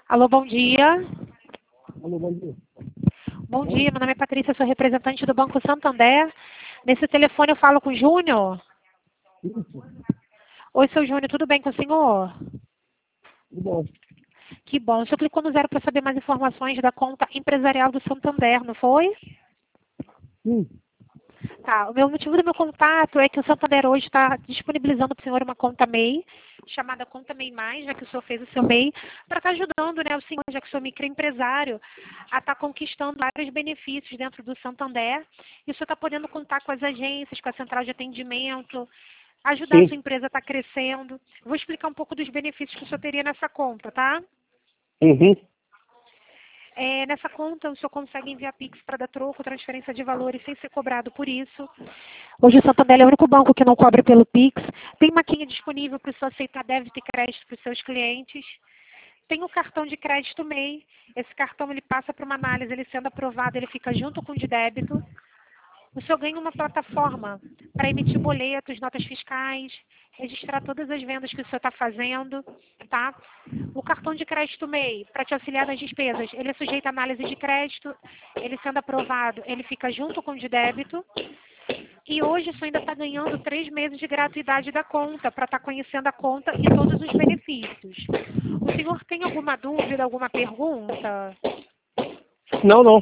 Alô, bom dia. Alô, bom dia. Bom dia, meu nome é Patrícia, sou representante do Banco Santander. Nesse telefone eu falo com o Júnior. Isso, Oi, seu Júnior, tudo bem com o senhor? tudo bom. Que bom. O senhor clicou no 0 para saber mais informações da conta empresarial do Santander, não foi? Sim, Tá, o motivo do meu contato é que o Santander hoje está disponibilizando para o senhor uma conta MEI, chamada Conta MEI Mais, já que o senhor fez o seu MEI, para estar ajudando, né, o senhor, já que o senhor é microempresário, a estar conquistando vários benefícios dentro do Santander. E o senhor está podendo contar com as agências, com a central de atendimento, ajudar a sim. sua empresa a estar crescendo. Vou explicar um pouco dos benefícios que o senhor teria nessa conta, tá? Uhum. Nessa conta, o senhor consegue enviar Pix para dar troco, transferência de valores sem ser cobrado por isso. Hoje o Santander é o único banco que não cobra pelo Pix. Tem maquininha disponível para o senhor aceitar débito e crédito para os seus clientes. Tem o cartão de crédito MEI. Esse cartão ele passa para uma análise, ele sendo aprovado, ele fica junto com o de débito. O senhor ganha uma plataforma para emitir boletos, notas fiscais, registrar todas as vendas que o senhor está fazendo, tá? O cartão de crédito MEI, para te auxiliar nas despesas, ele é sujeito à análise de crédito, ele sendo aprovado, ele fica junto com o de débito. E hoje o senhor ainda está ganhando 3 meses de gratuidade da conta, para estar conhecendo a conta e todos os benefícios. O senhor tem alguma dúvida, alguma pergunta? Não, não.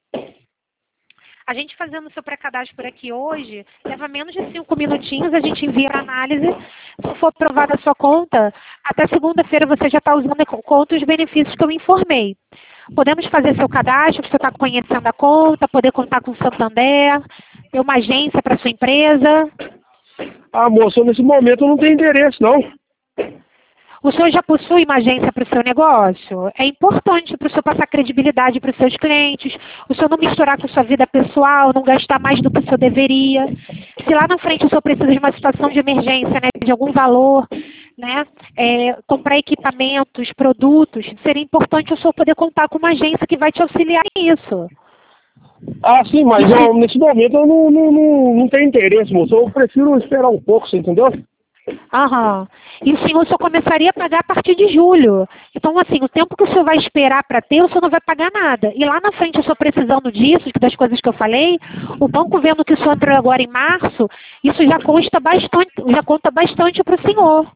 A gente fazendo o seu pré-cadastro por aqui hoje, leva menos de 5 minutinhos, a gente envia para análise. Se for aprovada a sua conta, até segunda-feira você já está usando a conta os benefícios que eu informei. Podemos fazer seu cadastro, você está conhecendo a conta, poder contar com o Santander, ter uma agência para sua empresa. Ah, moça, nesse momento eu não tenho interesse, não. O senhor já possui uma agência para o seu negócio? É importante para o senhor passar credibilidade para os seus clientes, o senhor não misturar com a sua vida pessoal, não gastar mais do que o senhor deveria. Se lá na frente o senhor precisa de uma situação de emergência, né, de algum valor, né, comprar equipamentos, produtos, seria importante o senhor poder contar com uma agência que vai te auxiliar nisso. Ah, sim, mas nesse momento eu não tenho interesse, moça. Eu prefiro esperar um pouco, você entendeu? Aham. E o senhor só começaria a pagar a partir de julho. Então, assim, o tempo que o senhor vai esperar para ter, o senhor não vai pagar nada. E lá na frente, o senhor precisando disso, das coisas que eu falei, o banco vendo que o senhor entrou agora em março, isso já conta bastante para o senhor.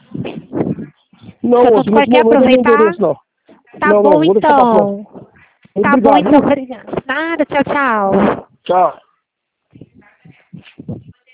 Não, O senhor moça, não nesse quer momento eu não tenho aproveitar? interesse, não. Tá Não, bom, vou deixar pra próxima. então. Tá bom, Obrigado, então. viu? Obrigada. Nada, tchau, tchau. Tchau.